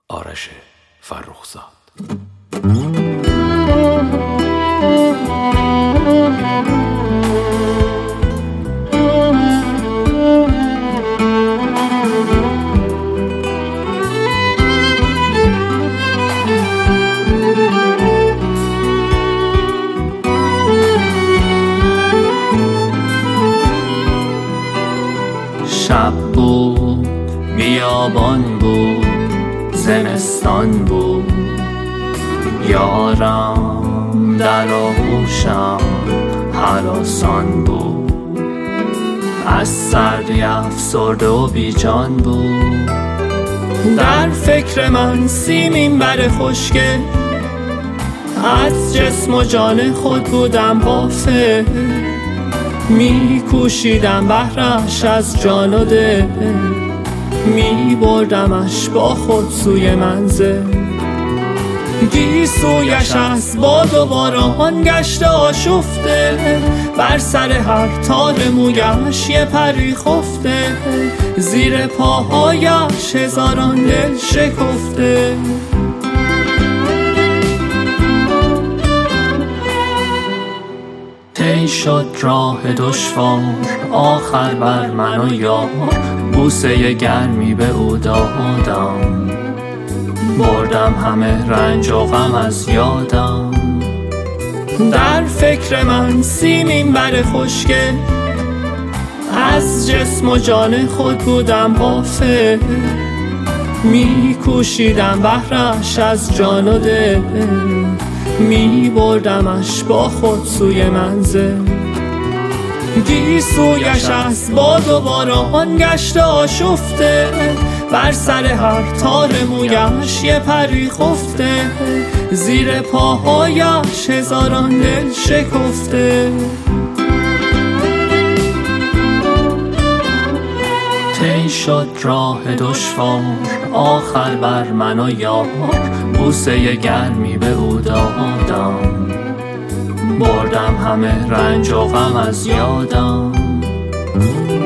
آرش فرخزاد. شب بود، بیابان بود، زمستان بود، یارم در آغوشم هراسان بود. از سردی افسرده و بیجان بود، در فکر من سیمین بر خشکه، از جسم و جان خود بودم غافل، می کوشیدم بهرش از جان و دل، می بردمش با خود سوی منزل. گیسویش از باد و باران گشته آشفته، بر سر هر تار مویش یه پری خفته، زیر پاهایش هزاران دل شکفته. طی شد راه دشوار، آخر بر من و یار بوسه گرمی به او دادم، بردم همه رنج و غم از یادم. در فکر من سیمین بر خشکه، از جسم و جان خود بودم غافل، می کوشیدم بهرش از جان و دل، می بردمش با خود سوی منزل. گیسویش از باد و باران گشته آشفته، بر سر هر تار مویش یه پری خفته، زیر پاهایش هزاران دل شکفته. طی شد راه دشوار، آخر بر من و یار بوسه گرمی به او دادم، بردم همه رنج و غم از یادم.